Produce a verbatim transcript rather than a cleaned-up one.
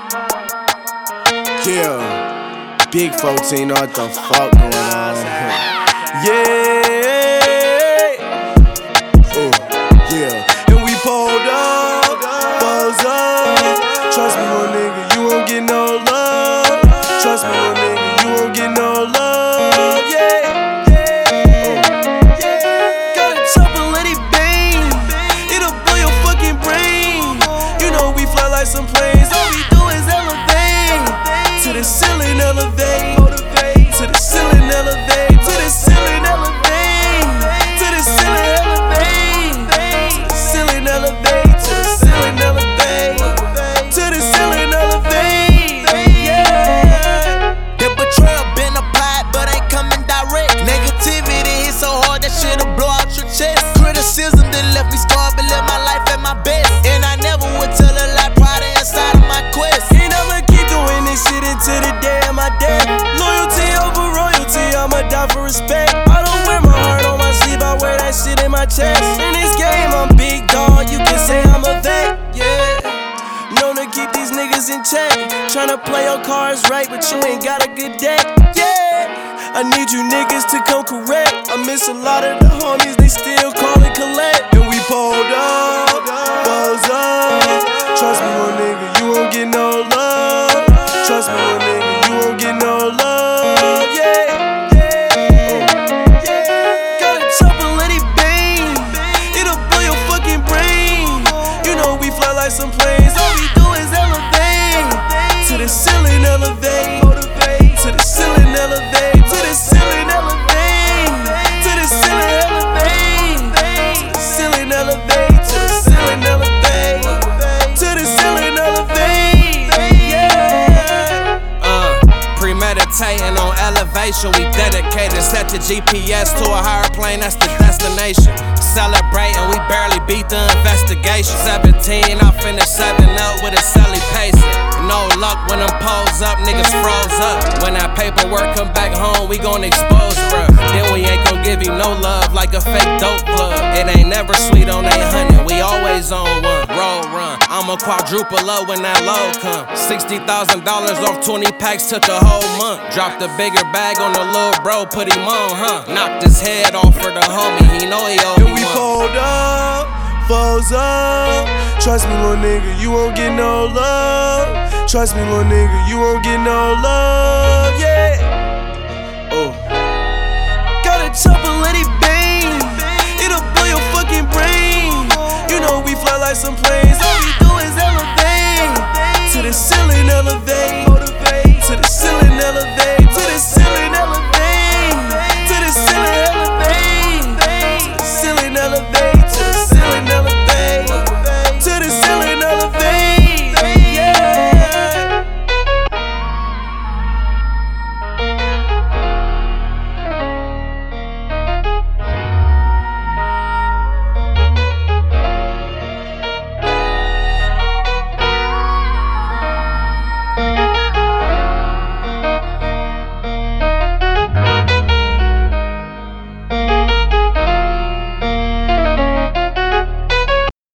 Yeah, Big fourteen, know what the fuck going on? Yeah, oh, yeah. And we pulled up, balls up. Trust me, little nigga, you won't get no love. Trust me, little nigga, you won't get no love. Yeah, yeah, oh, yeah. Got a chopper, let it bang. It'll blow your fucking brain. You know we fly like some planes. All we do is elevate to the ceiling, elevate to the ceiling, elevate to the ceiling, elevate to the ceiling, elevate to the ceiling, elevate to the ceiling, elevate to the ceiling, elevate. Yeah. The betrayal been applied, but ain't coming direct. Negativity hit so hard that shit'll blow out your chest. Criticism that left me scarred, but live my life at my best. And I never would tell a lie, pride inside of my quest. And I'ma keep doing this shit until the day of my death. Loyalty over royalty, I'ma die for respect. I don't wear my heart on my sleeve, I wear that shit in my chest. In this game, I'm big dog, you can say I'm a vet, yeah. Known to keep these niggas in check. Tryna play your cards right, but you ain't got a good deck, yeah. I need you niggas to come correct. I miss a lot of the homies, they still call it collect. And we pulled up, balls up. Trust me, little nigga, you won't get no love. Trust me, little nigga, you won't get no love. Yeah, yeah, yeah. Got a chopper, let it bang. It'll blow your fucking brain. You know we fly like some planes. All we do is elevate to the ceiling, elevate to the ceiling, elevate to the ceiling, elevate to the ceiling, elevate to the ceiling, elevate to the ceiling, elevate to the ceiling, elevate. Yeah. Uh, premeditating on elevation, we dedicated. Set the G P S to a higher plane, that's the destination. Celebrating, we barely beat the investigation. seventeen, I finished seven up with a celly pacing. No luck when them pose up, niggas froze up. When that paperwork come back home, we gon' expose, bruh. Then we ain't gon' give you no love like a fake dope plug. It ain't never sweet on eight hundred, we always on one. Roll run, I'ma quadruple up when that low come. sixty thousand dollars off twenty packs, took a whole month. Dropped a bigger bag on the little bro, put him on, huh? Knocked his head off for the homie, he know he owed me. And we pulled up, foes up. Trust me, little nigga, you won't get no love. Trust me, little nigga, you won't get no love, yeah. Oh. Got a chopper, let it bang. It'll blow your fucking brain. You know we fly like some planes. All we do is elevate to the ceiling, elevate